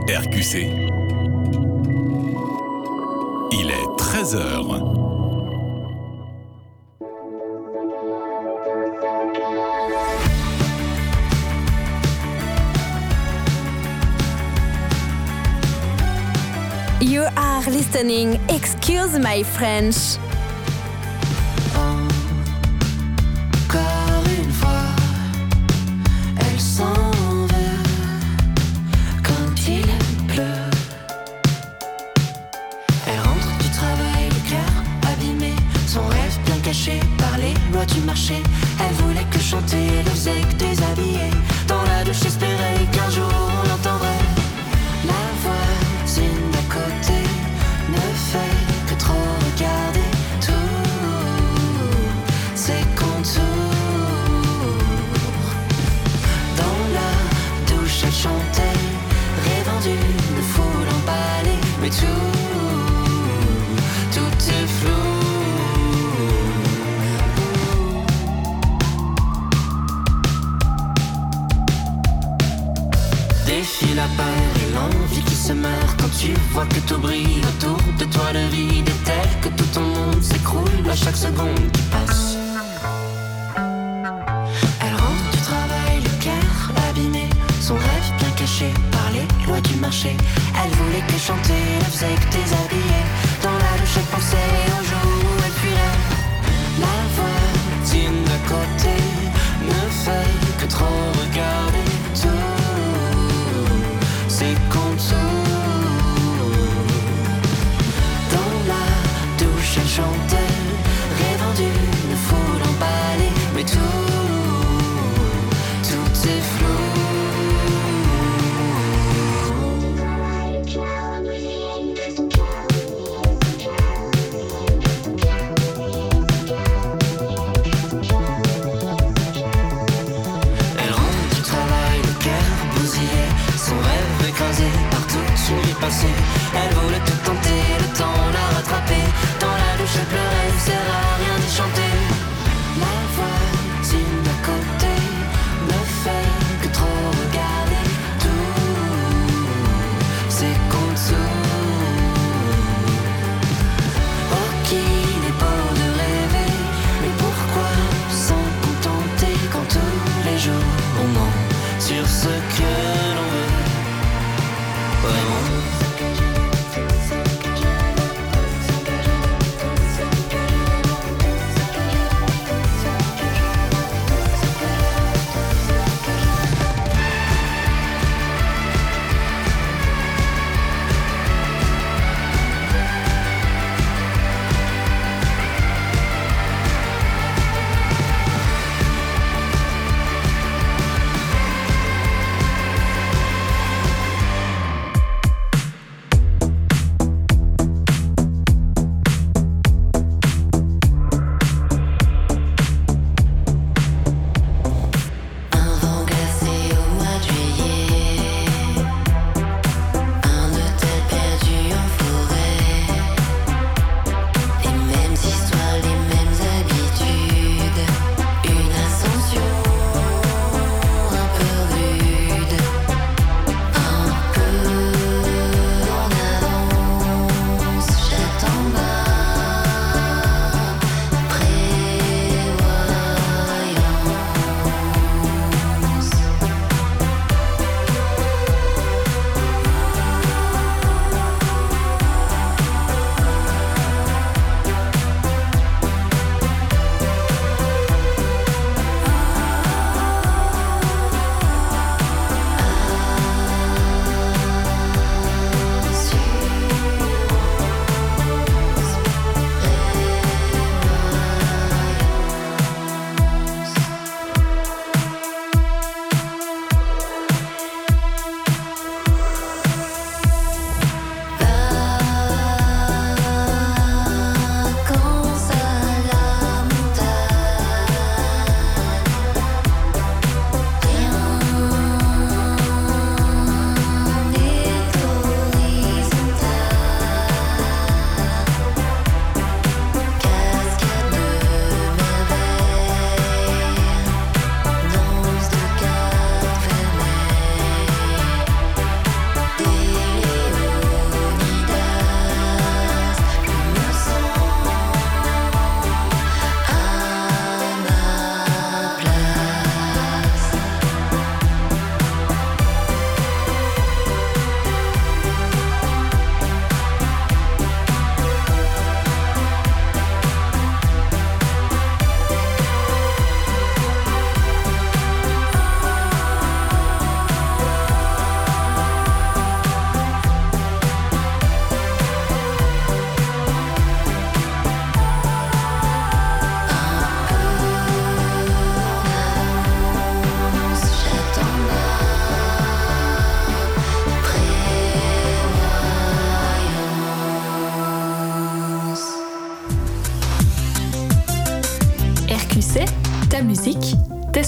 RQC. Il est 13h. You are listening. Excuse my French. Encore une fois, elle s'en veut quand il pleut. Elle rentre du travail, le cœur abîmé, son rêve bien caché par les lois du marché. Elle voulait que chanter, elle faisait que déshabiller. Dans la douche, espérait qu'un jour on l'entendrait. La voisine d'à côté ne fait que trop regarder tout ses contours. Dans la douche elle chantait, rêvant d'une foule emballée. Mais tout est flou. Défile la peur et l'envie qui se meurt quand tu vois que tout brille autour de toi. Le vide est tel que tout ton monde s'écroule à chaque seconde qui passe. Elle rentre du travail, le cœur abîmé, son rêve bien caché par les lois du marché. Elle voulait que chanter, elle faisait que déshabiller. Dans la douche elle pensait au jour où elle fuirait. La voisine d'à côté ne fait que trop regarder tout ses contours. Dans la douche elle chantait, rêvant d'une foule emballée. Mais tout est flou. Elle rentre du travail, le cœur bousillé, son rêve écrasé par toute une vie passée. Elle voulait tout tenter, le temps l'a rattrapée. Dans la douche elle pleurait, il sert à rien d'y chanter. La voisine d'à côté ne fait que trop regarder tout ses contours. Oh qu'il est beau de rêver, mais pourquoi s'en contenter quand tous les jours on ment sur ce que l'on veut vraiment.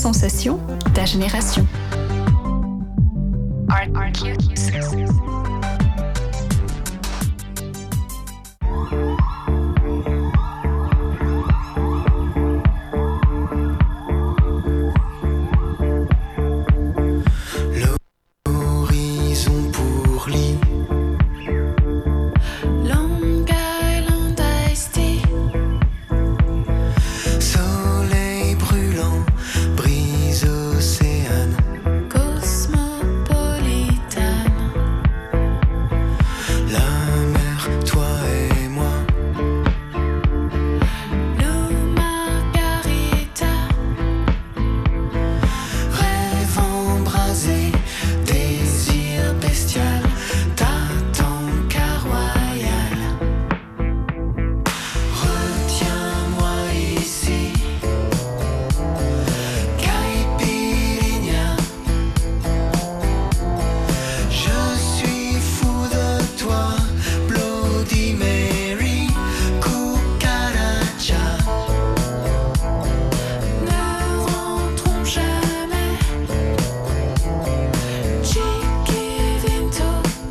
sensation, ta génération. L'horizon pour lit. Long Island Iced Tea. Soleil brûlant, brise océane. Cosmopolitane. La mer, toi et moi. Blue Margarita. Rêve embrasé, désir bestial. Tatanka royal. Retiens-moi ici. Caipirinha. Je suis fou de toi. Bloody Mary. Cucaracha. Ne rentrons jamais. Chiquivito.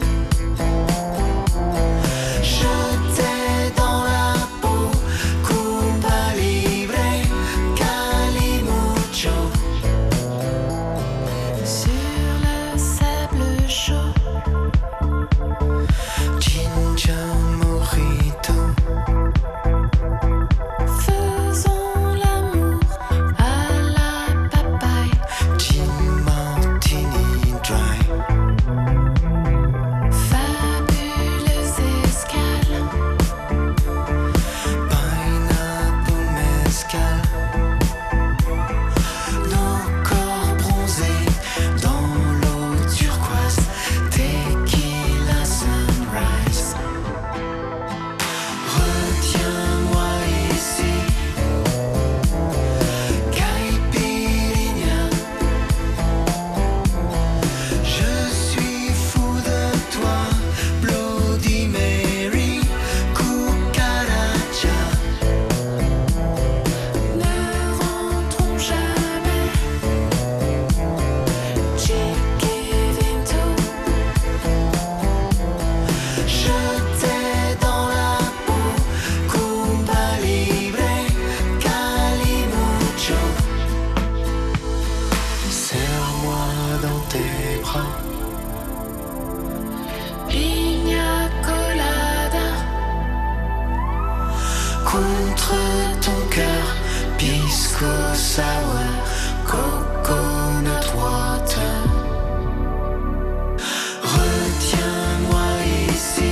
Je t'ai dans la peau. Cuba Libre. Calimucho. Sur le sable chaud. Ginger Mojito. Faisons l'amour à la papaye. Gin Martini Dry. Fabuleuse escale. Pineapple Mezcal. Nos corps bronzés dans l'eau turquoise. Tequila sunrise. Retiens-moi ici. Caipirinha. Je suis fou de toi. Bloody Mary. Cucaracha. Ne rentrons jamais. Chiquivito. Je t'ai dans la peau. Cuba Libre. Calimucho. Serre-moi dans tes bras. Pina colada. Contre ton cœur. Pisco sour. Coconut water. Retiens-moi ici.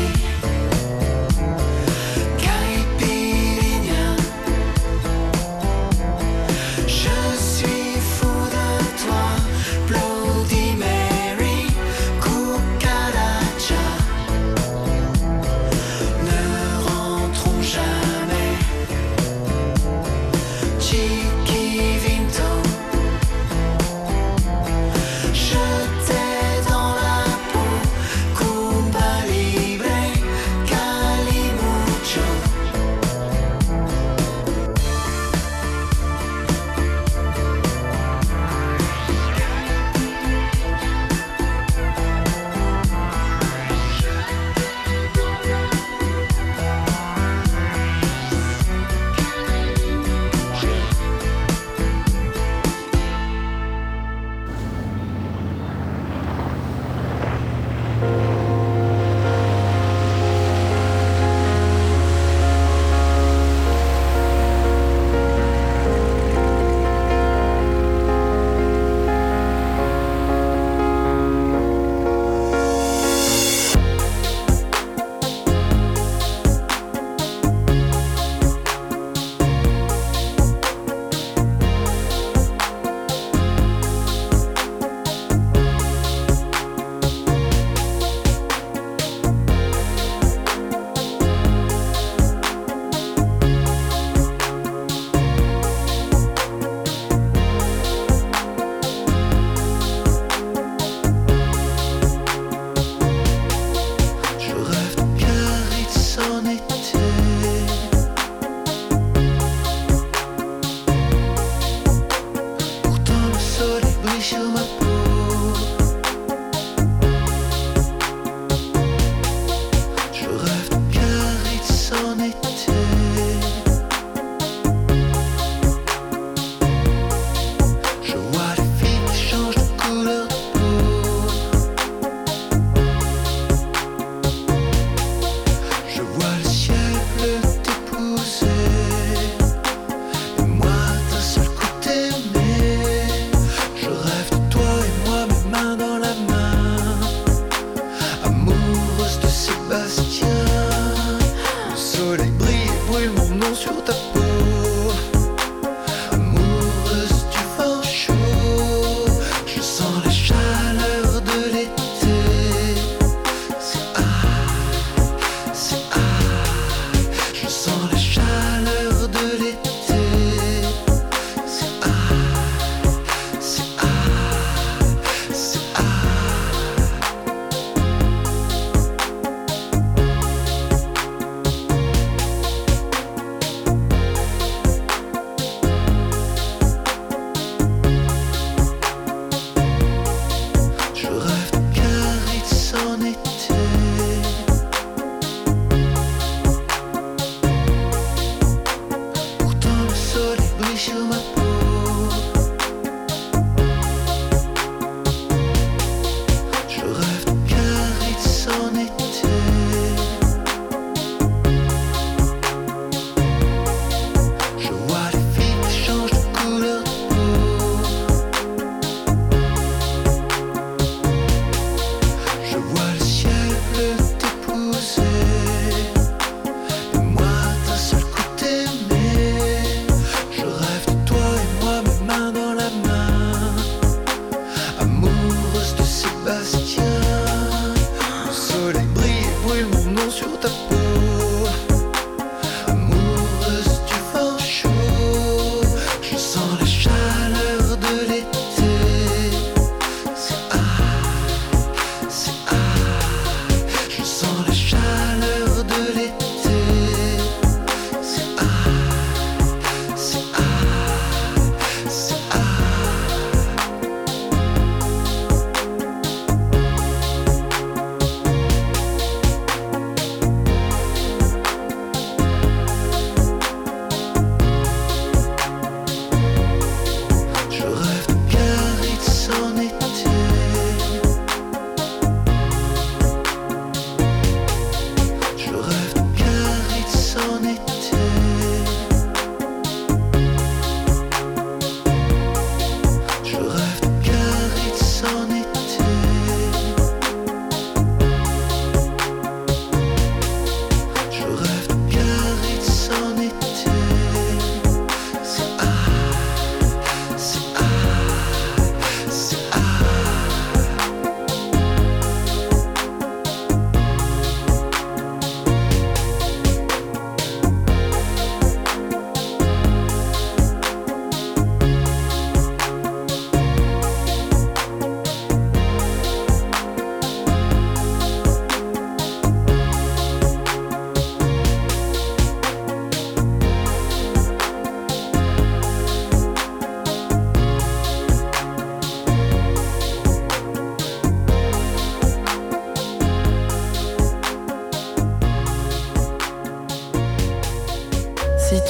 Caipirinha. Je suis fou de toi. Bloody Mary. Cucaracha. Ne rentrons jamais. Chiquivito.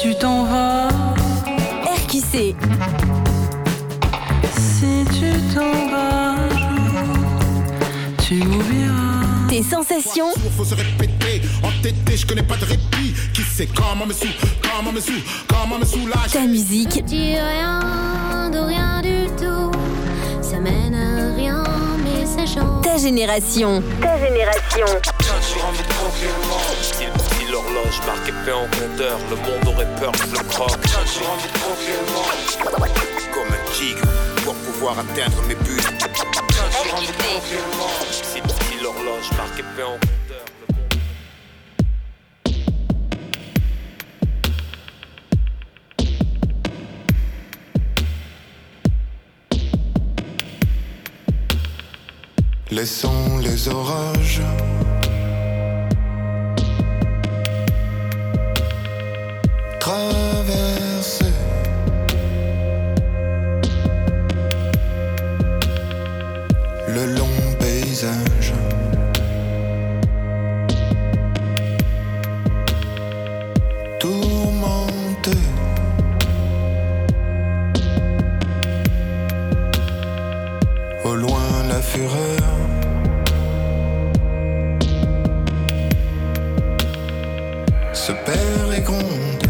tu t'en vas, RQC. si tu t'en vas, tu m'oublieras. Tes sensations. Faut se répéter, entêté, je connais pas de répit. Qui sait comment me soulage. Ta musique. Je dis rien, de rien du tout. Ça mène à rien, mais ça change. Ta génération. Si l'horloge marquait paix en compteur, le monde aurait peur que je le croque. Comme un tigre, pour pouvoir atteindre mes buts. Si l'horloge marquait paix en compteur, le monde... Laissons les orages traverser le long paysage. Tourmenté au loin la fureur se perd et gronde.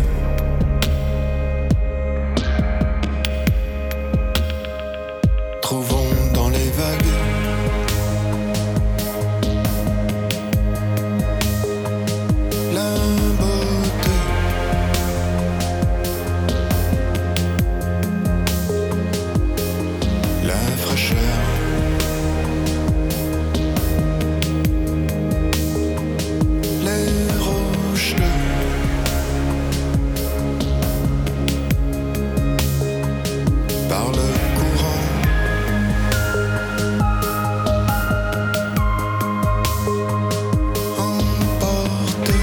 Trouvons dans les vagues la beauté, la fraîcheur. Les roches par le courant, emporté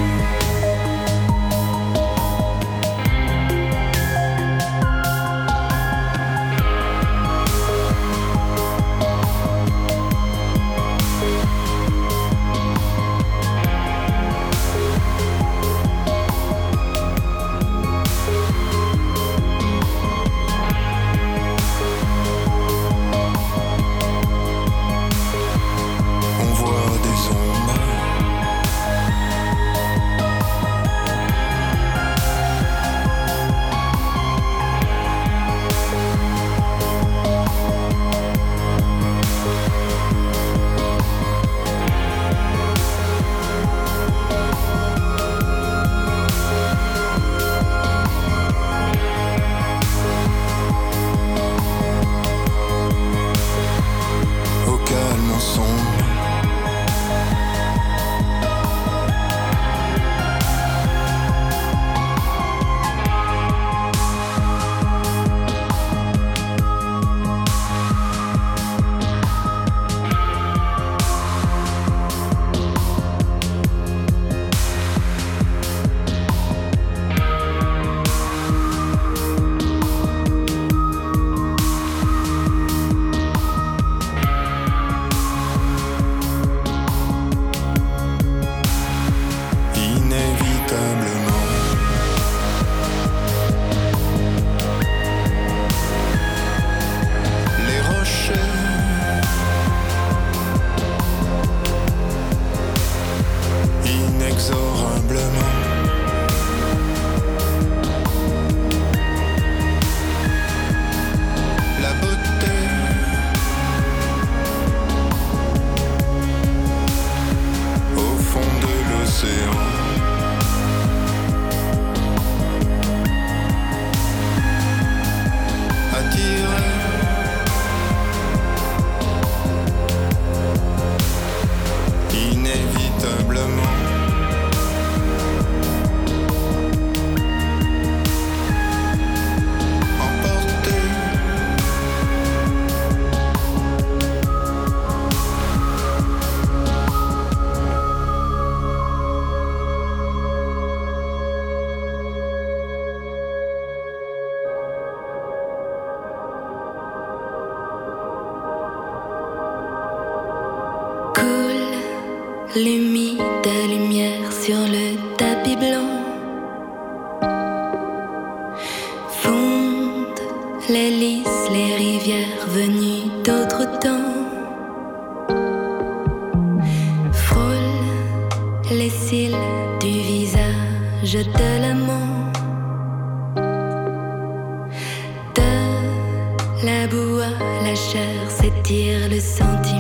on voit des ombres. Au calme sombre, inévitablement les rochers inexorablement la beauté au fond de l'océan. Attiré inévitablement emporté Coule l'humide lumière sur le tapis blanc. les cils du visage de l'amant. De la boue à la chair s'étire le sentiment.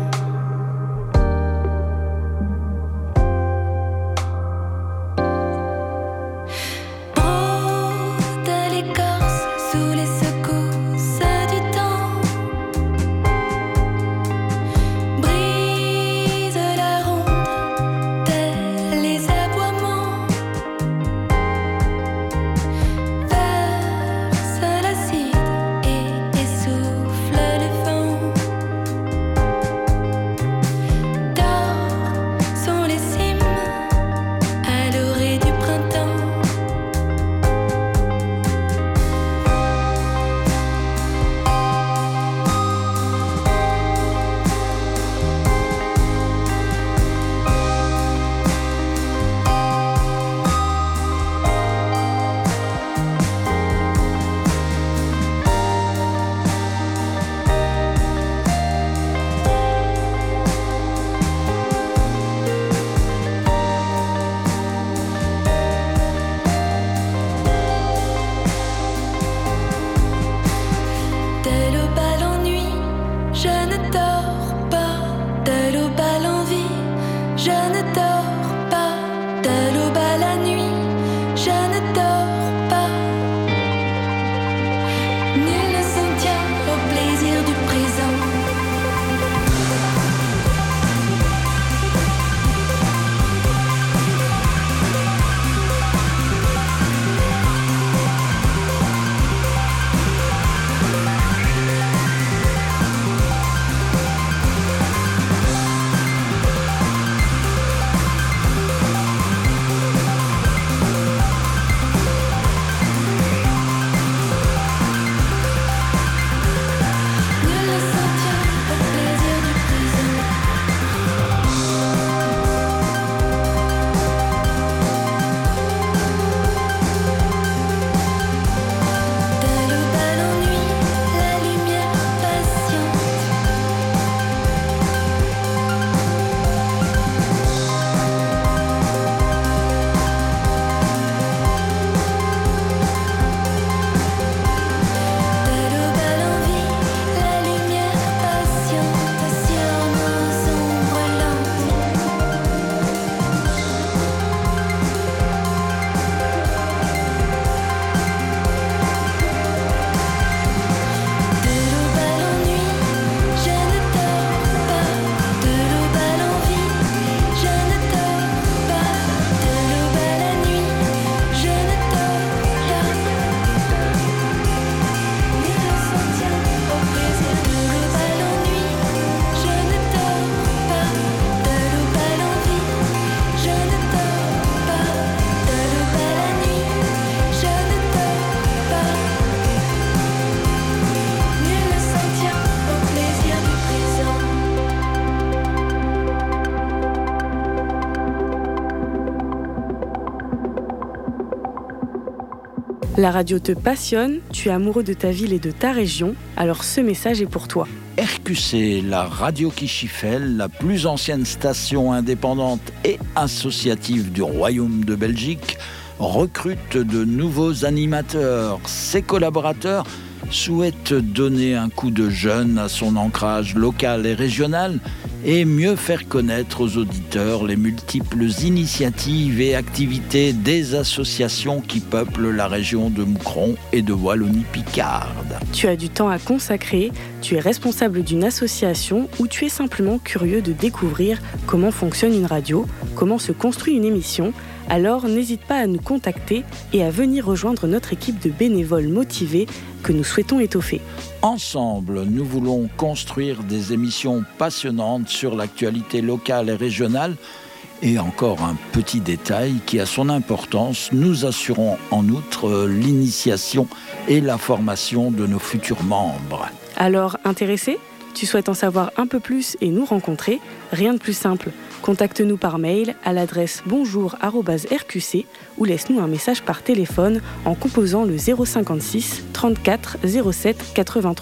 La radio te passionne, tu es amoureux de ta ville et de ta région, alors ce message est pour toi. RQC, la radio qui chiffelle, la plus ancienne station indépendante et associative du Royaume de Belgique, recrute de nouveaux animateurs. Ses collaborateurs souhaitent donner un coup de jeune à son ancrage local et régional et mieux faire connaître aux auditeurs les multiples initiatives et activités des associations qui peuplent la région de Moucron et de Wallonie-Picarde. Tu as du temps à consacrer, tu es responsable d'une association ou tu es simplement curieux de découvrir comment fonctionne une radio, comment se construit une émission. Alors n'hésite pas à nous contacter et à venir rejoindre notre équipe de bénévoles motivés que nous souhaitons étoffer. Ensemble, nous voulons construire des émissions passionnantes sur l'actualité locale et régionale. Et encore un petit détail qui a son importance, nous assurons en outre l'initiation et la formation de nos futurs membres. Alors, intéressé ? Tu souhaites en savoir un peu plus et nous rencontrer ? Rien de plus simple. Contacte-nous par mail à l'adresse bonjour@rqc ou laisse-nous un message par téléphone en composant le 056 34 07 83.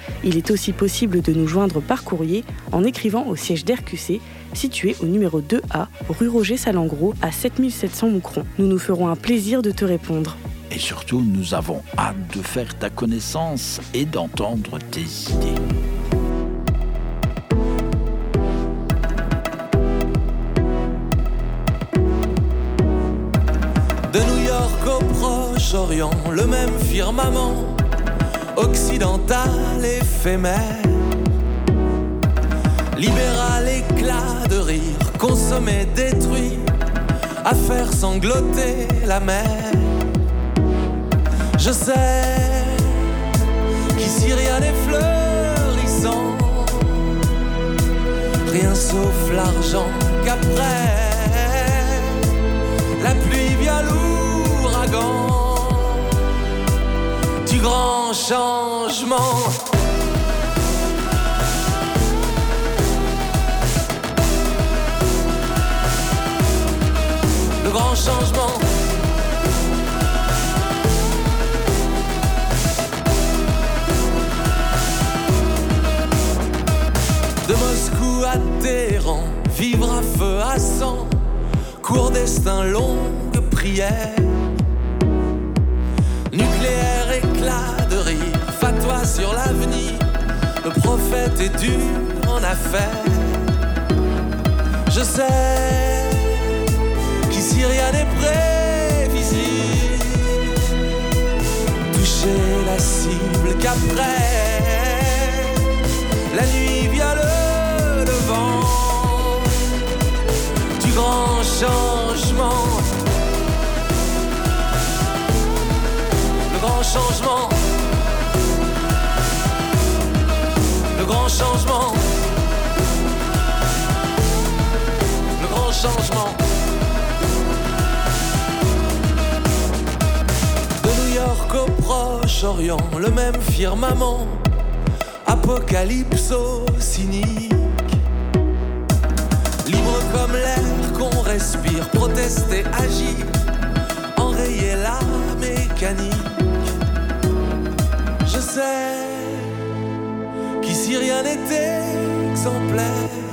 Il est aussi possible de nous joindre par courrier en écrivant au siège d'RQC, situé au numéro 2A, rue Roger Salengro, à 7700 Moucron. Nous nous ferons un plaisir de te répondre. Et surtout, nous avons hâte de faire ta connaissance et d'entendre tes idées. De New York au Proche-Orient, le même firmament, occidental éphémère. Libéral éclat de rire, consommé, détruit, à faire sangloter la mer. Je sais qu'ici rien n'est fleurissant, rien sauf l'argent qu'après la pluie via l'ouragan du grand changement. Le grand changement. De Moscou à Téhéran, vivre à feu à sang, court destin, longue prière. Nucléaire, éclat de rire, fatwa sur l'avenir. Le prophète est dur en affaires. Je sais qu'ici rien n'est prévisible. Toucher la cible qu'après la nuit via le devant du grand changement. Le grand changement. Le grand changement. Le grand changement. De New York au Proche-Orient, le même firmament, apocalypso cynique. Libre comme l'air qu'on respire, protester, agir, enrayer la mécanique. Je sais qu'ici rien n'est exemplaire,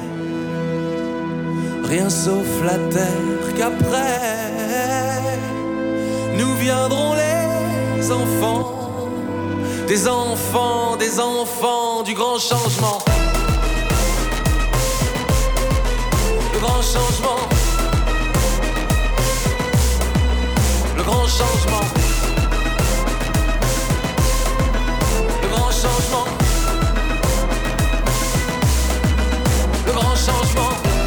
rien sauf la terre qu'après nous viendront les enfants. Des enfants, des enfants du grand changement. Le grand changement. Le grand changement. Le grand changement. Le grand changement.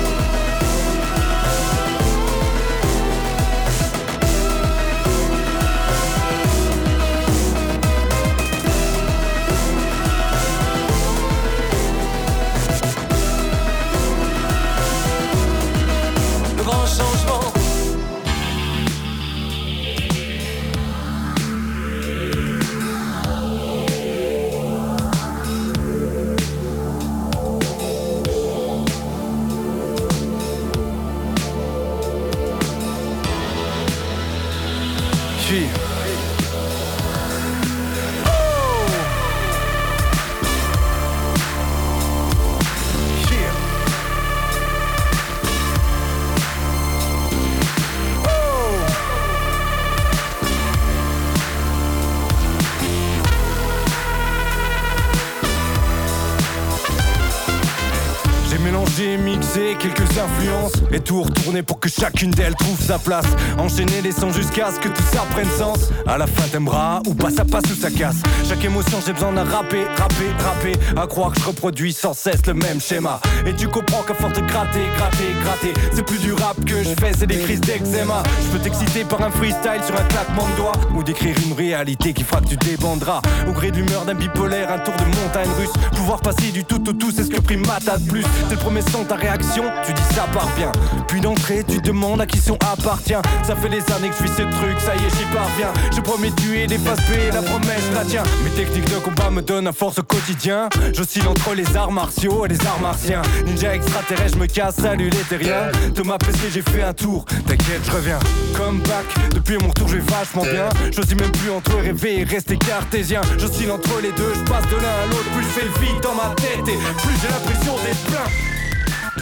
J'ai mixé quelques influences et tout retourné pour que chacune d'elles trouve sa place. Enchaîner les sons jusqu'à ce que tout ça prenne sens. À la fin t'aimeras ou pas, ça passe ou ça casse. Chaque émotion j'ai besoin d'un rapper. À croire que je reproduis sans cesse le même schéma. Et tu comprends qu'à force de gratter, c'est plus du rap que je fais, c'est des crises d'eczéma. Je peux t'exciter par un freestyle sur un claquement de doigts, ou d'écrire une réalité qui fera que tu débanderas. Au gré de l'humeur d'un bipolaire, un tour de montagne russe. Pouvoir passer du tout au tout, c'est ce que prime ma de plus. C'est le premier son, ta réaction, tu dis ça part bien. Puis d'entrée, tu demandes à qui son appartient. Ça fait des années que je suis ce truc, ça y est, j'y parviens. Je promets de tuer des faces B, la promesse, je la tiens. Mes techniques de combat me donnent à force au quotidien. J'oscille entre les arts martiaux et les arts martiens. Ninja extraterrestre, je me casse, salut les terriens. Thomas Pesquet, j'ai fait un tour, t'inquiète, je reviens. Comeback, depuis mon retour, je vais vachement bien. J'oscille même plus entre rêver et rester cartésien. J'oscille entre les deux, je passe de l'un à l'autre. Plus je fais le vide dans ma tête et plus j'ai l'impression d'être plein.